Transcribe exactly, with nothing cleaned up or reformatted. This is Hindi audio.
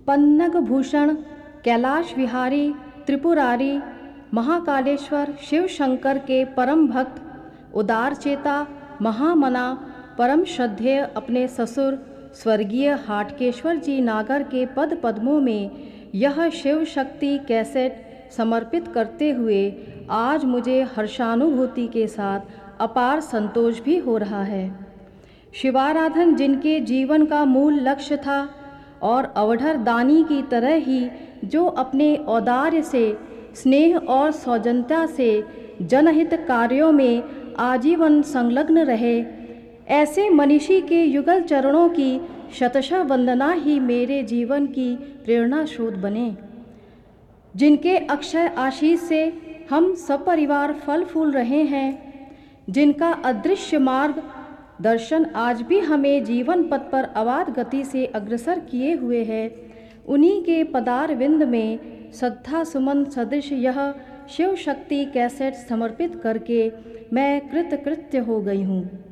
पन्नग भूषण, कैलाश विहारी, त्रिपुरारी, महाकालेश्वर शिव शंकर के परम भक्त, उदार चेता, महामना, परम श्रद्धेय अपने ससुर स्वर्गीय हाटकेश्वर जी नागर के पद पद्मों में यह शिव शक्ति कैसेट समर्पित करते हुए आज मुझे हर्षानुभूति के साथ अपार संतोष भी हो रहा है। शिवाराधन जिनके जीवन का मूल लक्ष्य था और अवधर दानी की तरह ही जो अपने औदार्य से, स्नेह और सौजन्यता से जनहित कार्यों में आजीवन संलग्न रहे, ऐसे मनीषी के युगल चरणों की शतशः वंदना ही मेरे जीवन की प्रेरणा स्रोत बने। जिनके अक्षय आशीष से हम सपरिवार फल फूल रहे हैं, जिनका अदृश्य मार्ग दर्शन आज भी हमें जीवन पथ पर अवाध गति से अग्रसर किए हुए है, उन्हीं के पदार विंद में श्रद्धा सुमन सदृश यह शिव शक्ति कैसेट समर्पित करके मैं कृतकृत्य हो गई हूँ।